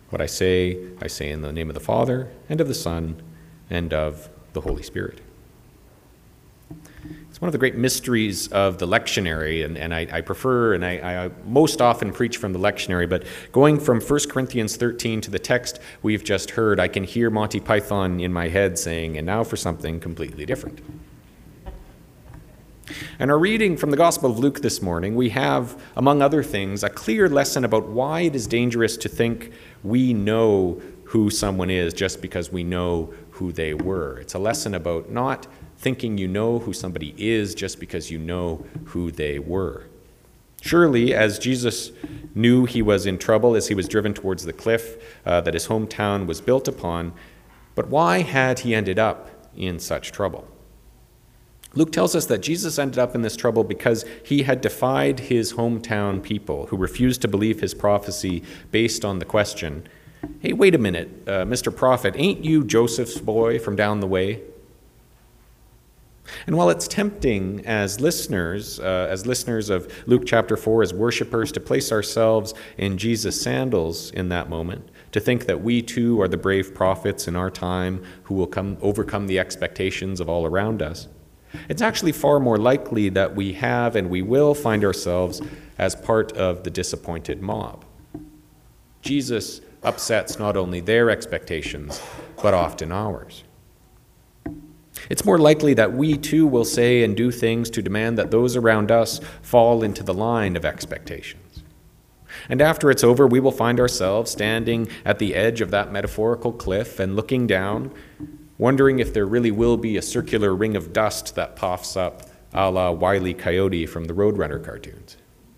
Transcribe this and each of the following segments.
What I say in the name of the Father, and of the Son, and of the Holy Spirit. It's one of the great mysteries of the lectionary, and I prefer, and I most often preach from the lectionary, but going from 1 Corinthians 13 to the text we've just heard, I can hear Monty Python in my head saying, and now for something completely different. And our reading from the Gospel of Luke this morning, we have, among other things, a clear lesson about why it is dangerous to think we know who someone is just because we know who they were. It's a lesson about not thinking you know who somebody is just because you know who they were. Surely, as Jesus knew he was in trouble as he was driven towards the cliff that his hometown was built upon, but why had he ended up in such trouble? Luke tells us that Jesus ended up in this trouble because he had defied his hometown people who refused to believe his prophecy based on the question, "Hey, wait a minute, Mr. Prophet, ain't you Joseph's boy from down the way?" And while it's tempting as listeners of Luke chapter 4, as worshipers, to place ourselves in Jesus' sandals in that moment, to think that we too are the brave prophets in our time who will overcome the expectations of all around us, it's actually far more likely that we have and we will find ourselves as part of the disappointed mob. Jesus upsets not only their expectations, but often ours. It's more likely that we too will say and do things to demand that those around us fall into the line of expectations. And after it's over, we will find ourselves standing at the edge of that metaphorical cliff and looking down, wondering if there really will be a circular ring of dust that puffs up a la Wile E. Coyote from the Roadrunner cartoons.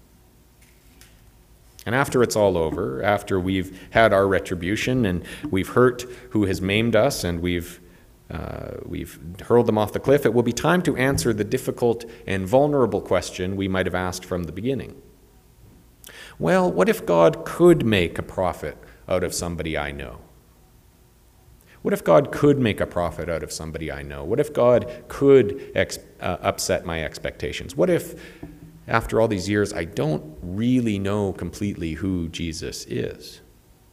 And after it's all over, after we've had our retribution and we've hurt who has maimed us and we've hurled them off the cliff, it will be time to answer the difficult and vulnerable question we might have asked from the beginning. Well, what if God could make a prophet out of somebody I know? What if God could make a prophet out of somebody I know? What if God could upset my expectations? What if, after all these years, I don't really know completely who Jesus is?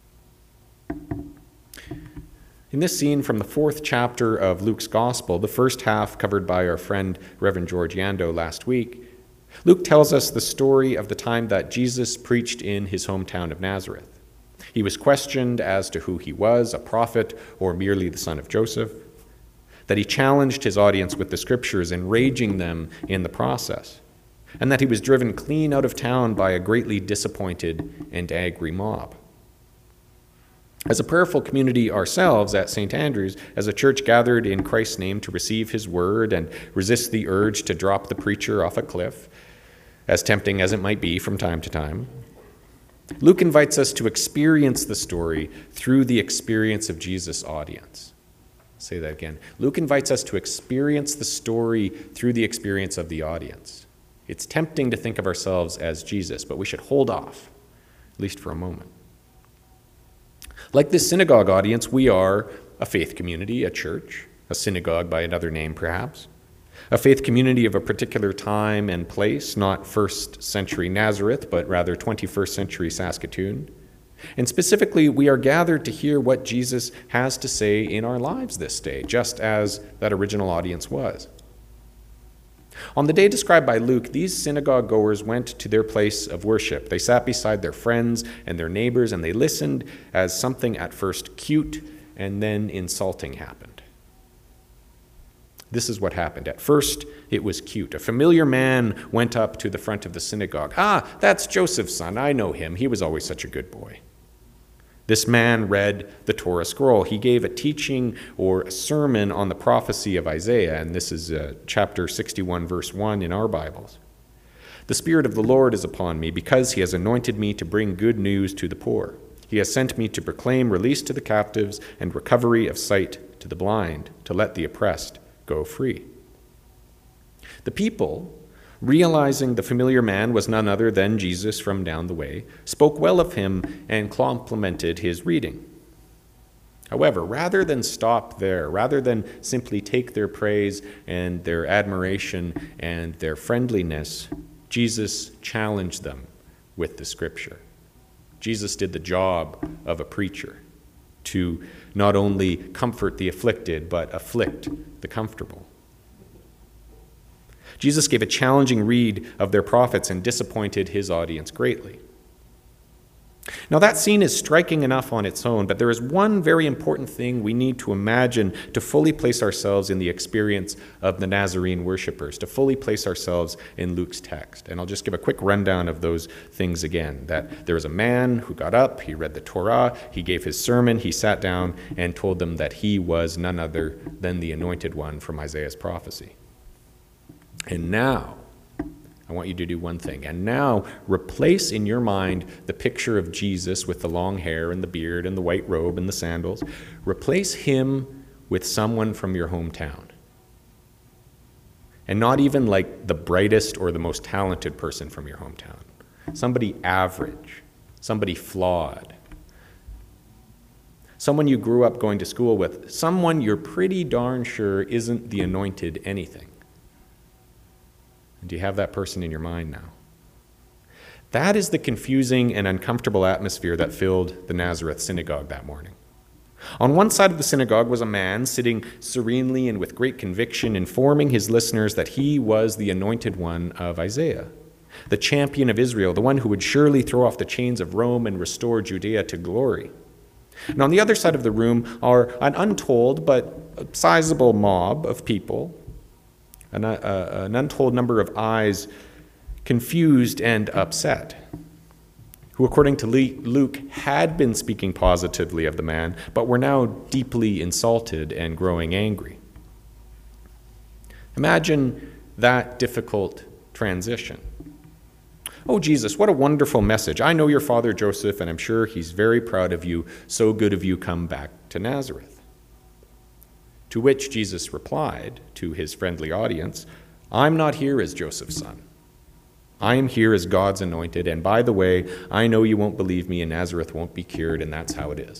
In this scene from the 4th chapter of Luke's Gospel, the first half covered by our friend Reverend George Yando last week, Luke tells us the story of the time that Jesus preached in his hometown of Nazareth. He was questioned as to who he was, a prophet or merely the son of Joseph, that he challenged his audience with the scriptures, enraging them in the process, and that he was driven clean out of town by a greatly disappointed and angry mob. As a prayerful community ourselves at St. Andrew's, as a church gathered in Christ's name to receive his word and resist the urge to drop the preacher off a cliff, as tempting as it might be from time to time, Luke invites us to experience the story through the experience of Jesus' audience. I'll say that again. Luke invites us to experience the story through the experience of the audience. It's tempting to think of ourselves as Jesus, but we should hold off, at least for a moment. Like this synagogue audience, we are a faith community, a church, a synagogue by another name perhaps, a faith community of a particular time and place, not 1st century Nazareth, but rather 21st century Saskatoon. And specifically, we are gathered to hear what Jesus has to say in our lives this day, just as that original audience was. On the day described by Luke, these synagogue goers went to their place of worship. They sat beside their friends and their neighbors, and they listened as something at first cute and then insulting happened. This is what happened. At first, it was cute. A familiar man went up to the front of the synagogue. "Ah, that's Joseph's son. I know him. He was always such a good boy." This man read the Torah scroll. He gave a teaching or a sermon on the prophecy of Isaiah, and this is chapter 61, verse 1 in our Bibles. "The Spirit of the Lord is upon me, because he has anointed me to bring good news to the poor. He has sent me to proclaim release to the captives and recovery of sight to the blind, to let the oppressed go free." The people, realizing the familiar man was none other than Jesus from down the way, spoke well of him and complimented his reading. However, rather than stop there, rather than simply take their praise and their admiration and their friendliness, Jesus challenged them with the scripture. Jesus did the job of a preacher, to not only comfort the afflicted, but afflict the comfortable. Jesus gave a challenging read of their prophets and disappointed his audience greatly. Now, that scene is striking enough on its own, but there is one very important thing we need to imagine to fully place ourselves in the experience of the Nazarene worshipers, to fully place ourselves in Luke's text. And I'll just give a quick rundown of those things again. That there was a man who got up, he read the Torah, he gave his sermon, he sat down and told them that he was none other than the anointed one from Isaiah's prophecy. And now, I want you to do one thing. And now, replace in your mind the picture of Jesus with the long hair and the beard and the white robe and the sandals. Replace him with someone from your hometown. And not even like the brightest or the most talented person from your hometown. Somebody average, somebody flawed. Someone you grew up going to school with, someone you're pretty darn sure isn't the anointed anything. Do you have that person in your mind now? That is the confusing and uncomfortable atmosphere that filled the Nazareth synagogue that morning. On one side of the synagogue was a man sitting serenely and with great conviction, informing his listeners that he was the anointed one of Isaiah, the champion of Israel, the one who would surely throw off the chains of Rome and restore Judea to glory. And on the other side of the room are an untold but sizable mob of people, an untold number of eyes confused and upset, who, according to Luke, had been speaking positively of the man, but were now deeply insulted and growing angry. Imagine that difficult transition. Oh, Jesus, what a wonderful message. I know your father Joseph, and I'm sure he's very proud of you. So good of you come back to Nazareth. To which Jesus replied to his friendly audience, I'm not here as Joseph's son. I am here as God's anointed, and by the way, I know you won't believe me and Nazareth won't be cured, and that's how it is.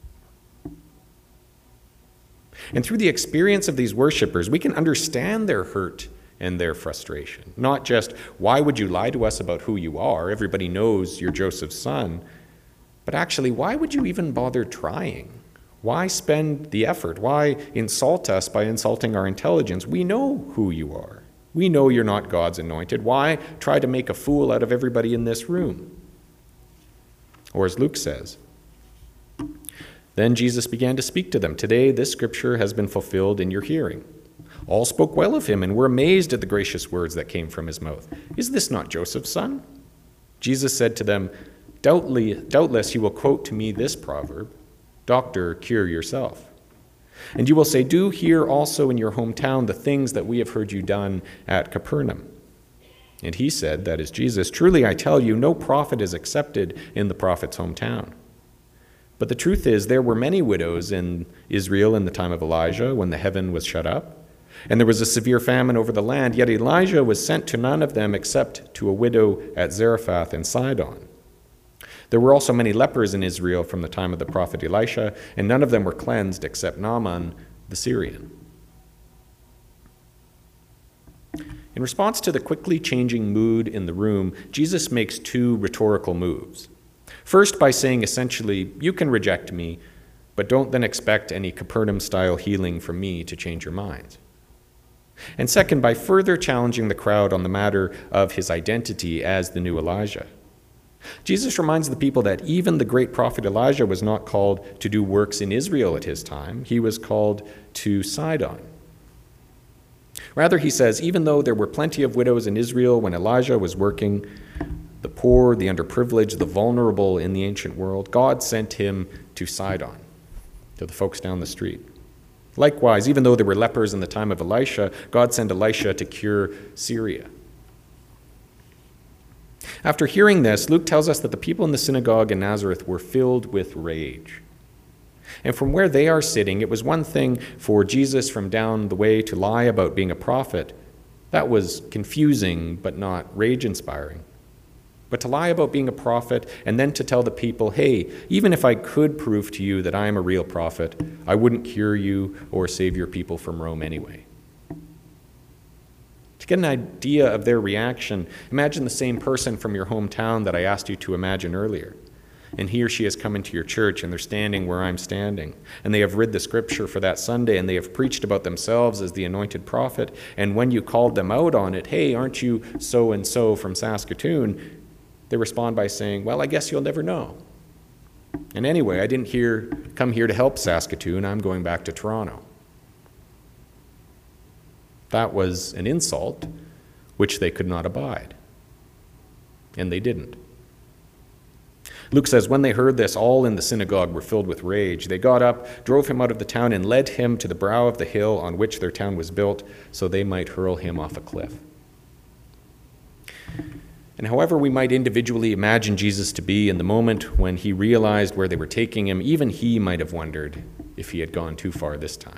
And through the experience of these worshipers, we can understand their hurt and their frustration. Not just, why would you lie to us about who you are? Everybody knows you're Joseph's son. But actually, why would you even bother trying? Why spend the effort? Why insult us by insulting our intelligence? We know who you are. We know you're not God's anointed. Why try to make a fool out of everybody in this room? Or as Luke says, then Jesus began to speak to them. Today, this scripture has been fulfilled in your hearing. All spoke well of him and were amazed at the gracious words that came from his mouth. Is this not Joseph's son? Jesus said to them, doubtless you will quote to me this proverb, Doctor, cure yourself. And you will say, do here also in your hometown the things that we have heard you done at Capernaum. And he said, that is Jesus, truly I tell you, no prophet is accepted in the prophet's hometown. But the truth is, there were many widows in Israel in the time of Elijah when the heaven was shut up. And there was a severe famine over the land, yet Elijah was sent to none of them except to a widow at Zarephath in Sidon. There were also many lepers in Israel from the time of the prophet Elisha, and none of them were cleansed except Naaman the Syrian. In response to the quickly changing mood in the room, Jesus makes two rhetorical moves. First, by saying essentially, you can reject me, but don't then expect any Capernaum-style healing from me to change your minds. And second, by further challenging the crowd on the matter of his identity as the new Elijah. Jesus reminds the people that even the great prophet Elijah was not called to do works in Israel at his time. He was called to Sidon. Rather, he says, even though there were plenty of widows in Israel when Elijah was working, the poor, the underprivileged, the vulnerable in the ancient world, God sent him to Sidon, to the folks down the street. Likewise, even though there were lepers in the time of Elisha, God sent Elisha to cure Syria. After hearing this, Luke tells us that the people in the synagogue in Nazareth were filled with rage. And from where they are sitting, it was one thing for Jesus from down the way to lie about being a prophet. That was confusing, but not rage-inspiring. But to lie about being a prophet and then to tell the people, hey, even if I could prove to you that I am a real prophet, I wouldn't cure you or save your people from Rome anyway. To get an idea of their reaction, imagine the same person from your hometown that I asked you to imagine earlier. and he or she has come into your church and they're standing where I'm standing, and they have read the scripture for that Sunday, and they have preached about themselves as the anointed prophet, and when you called them out on it, hey, aren't you so-and-so from Saskatoon, they respond by saying, well, I guess you'll never know. And anyway, I didn't come here to help Saskatoon, I'm going back to Toronto. That was an insult which they could not abide. And they didn't. Luke says, when they heard this, all in the synagogue were filled with rage. They got up, drove him out of the town, and led him to the brow of the hill on which their town was built, so they might hurl him off a cliff. And however we might individually imagine Jesus to be in the moment when he realized where they were taking him, even he might have wondered if he had gone too far this time.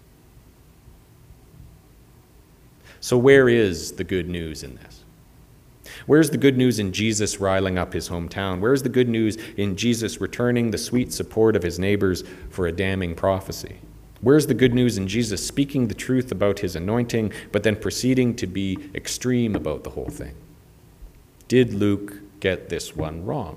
So where is the good news in this? Where's the good news in Jesus riling up his hometown? Where's the good news in Jesus returning the sweet support of his neighbors for a damning prophecy? Where's the good news in Jesus speaking the truth about his anointing, but then proceeding to be extreme about the whole thing? Did Luke get this one wrong?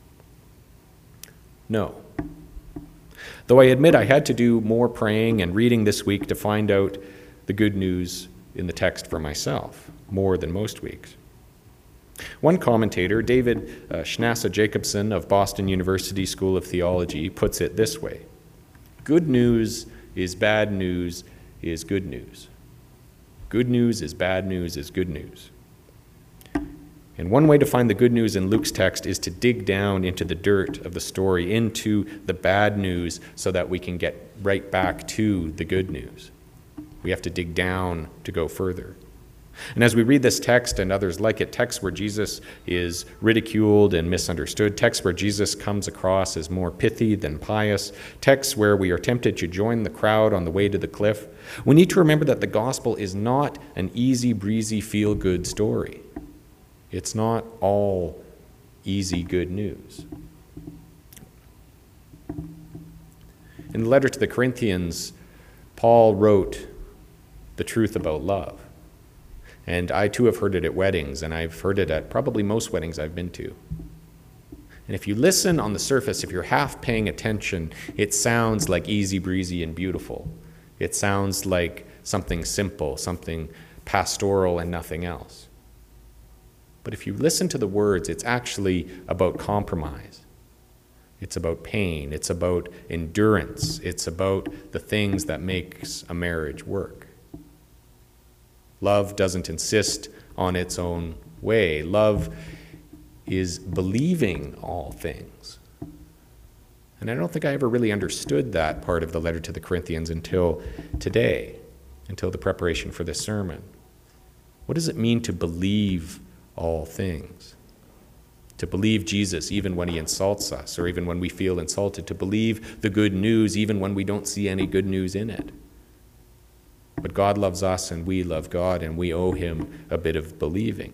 No. Though I admit I had to do more praying and reading this week to find out the good news in the text for myself, more than most weeks. One commentator, David Schnassa Jacobson of Boston University School of Theology, puts it this way: good news is bad news is good news. Good news is bad news is good news. And one way to find the good news in Luke's text is to dig down into the dirt of the story, into the bad news, so that we can get right back to the good news. We have to dig down to go further. And as we read this text and others like it, texts where Jesus is ridiculed and misunderstood, texts where Jesus comes across as more pithy than pious, texts where we are tempted to join the crowd on the way to the cliff, we need to remember that the gospel is not an easy breezy feel-good story. It's not all easy good news. In the letter to the Corinthians, Paul wrote the truth about love. And I too have heard it at weddings, and I've heard it at probably most weddings I've been to. And if you listen on the surface, if you're half paying attention, it sounds like easy breezy and beautiful. It sounds like something simple, something pastoral and nothing else. But if you listen to the words, it's actually about compromise. It's about pain. It's about endurance. It's about the things that makes a marriage work. Love doesn't insist on its own way. Love is believing all things. And I don't think I ever really understood that part of the letter to the Corinthians until today, until the preparation for this sermon. What does it mean to believe all things? To believe Jesus even when he insults us, or even when we feel insulted. To believe the good news even when we don't see any good news in it. But God loves us and we love God, and we owe him a bit of believing.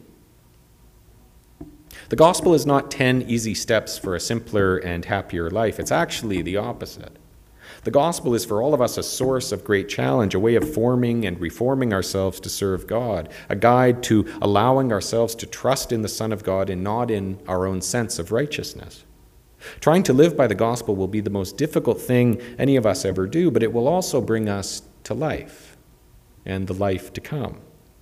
The gospel is not 10 easy steps for a simpler and happier life. It's actually the opposite. The gospel is for all of us a source of great challenge, a way of forming and reforming ourselves to serve God, a guide to allowing ourselves to trust in the Son of God and not in our own sense of righteousness. Trying to live by the gospel will be the most difficult thing any of us ever do, but it will also bring us to life and the life to come.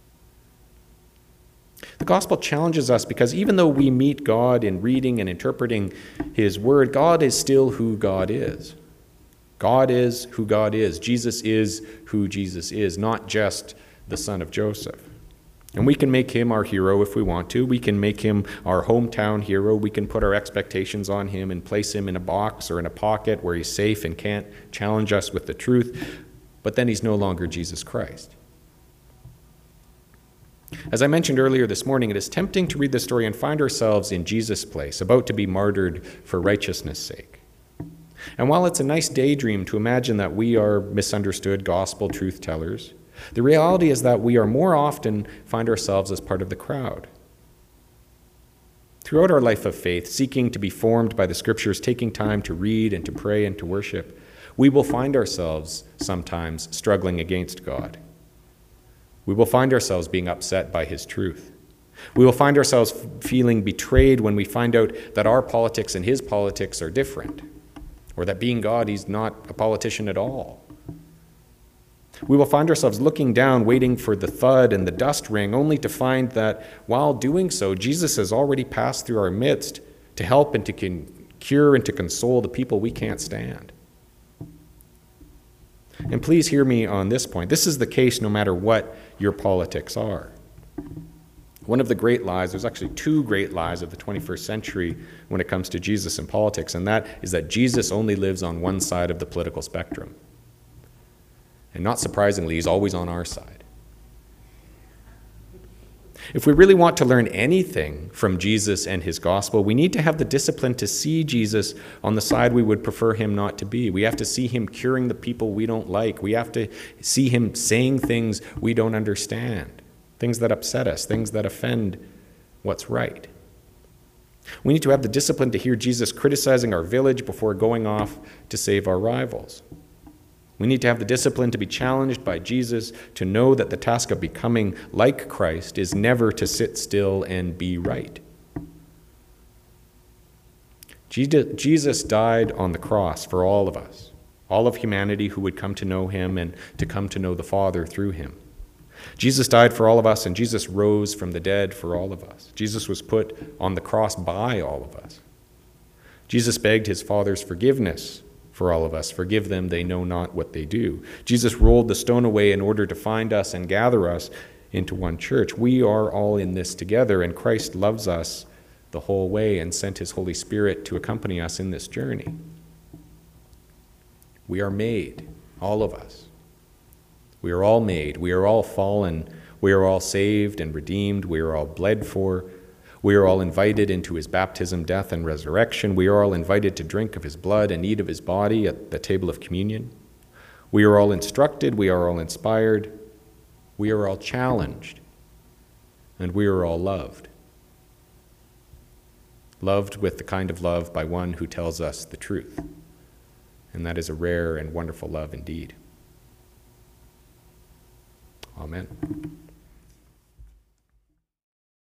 The gospel challenges us because even though we meet God in reading and interpreting his word, God is still who God is. God is who God is. Jesus is who Jesus is, not just the son of Joseph. And we can make him our hero if we want to. We can make him our hometown hero. We can put our expectations on him and place him in a box or in a pocket where he's safe and can't challenge us with the truth. But then he's no longer Jesus Christ. As I mentioned earlier this morning, it is tempting to read this story and find ourselves in Jesus' place, about to be martyred for righteousness' sake. And while it's a nice daydream to imagine that we are misunderstood gospel truth tellers, the reality is that we are more often find ourselves as part of the crowd. Throughout our life of faith, seeking to be formed by the scriptures, taking time to read and to pray and to worship, we will find ourselves sometimes struggling against God. We will find ourselves being upset by his truth. We will find ourselves feeling betrayed when we find out that our politics and his politics are different, or that being God, he's not a politician at all. We will find ourselves looking down, waiting for the thud and the dust ring, only to find that while doing so, Jesus has already passed through our midst to help and to cure and to console the people we can't stand. And please hear me on this point. This is the case no matter what your politics are. One of the great lies, there's actually two great lies of the 21st century when it comes to Jesus and politics, and that is that Jesus only lives on one side of the political spectrum. And not surprisingly, he's always on our side. If we really want to learn anything from Jesus and his gospel, we need to have the discipline to see Jesus on the side we would prefer him not to be. We have to see him curing the people we don't like. We have to see him saying things we don't understand, things that upset us, things that offend what's right. We need to have the discipline to hear Jesus criticizing our village before going off to save our rivals. We need to have the discipline to be challenged by Jesus, to know that the task of becoming like Christ is never to sit still and be right. Jesus died on the cross for all of us, all of humanity who would come to know him and to come to know the Father through him. Jesus died for all of us, and Jesus rose from the dead for all of us. Jesus was put on the cross by all of us. Jesus begged his Father's forgiveness for all of us. Forgive them, they know not what they do. Jesus rolled the stone away in order to find us and gather us into one church. We are all in this together, and Christ loves us the whole way and sent his Holy Spirit to accompany us in this journey. We are made, all of us. We are all made. We are all fallen. We are all saved and redeemed. We are all bled for. We are all invited into his baptism, death, and resurrection. We are all invited to drink of his blood and eat of his body at the table of communion. We are all instructed. We are all inspired. We are all challenged. And we are all loved. Loved with the kind of love by one who tells us the truth. And that is a rare and wonderful love indeed. Amen.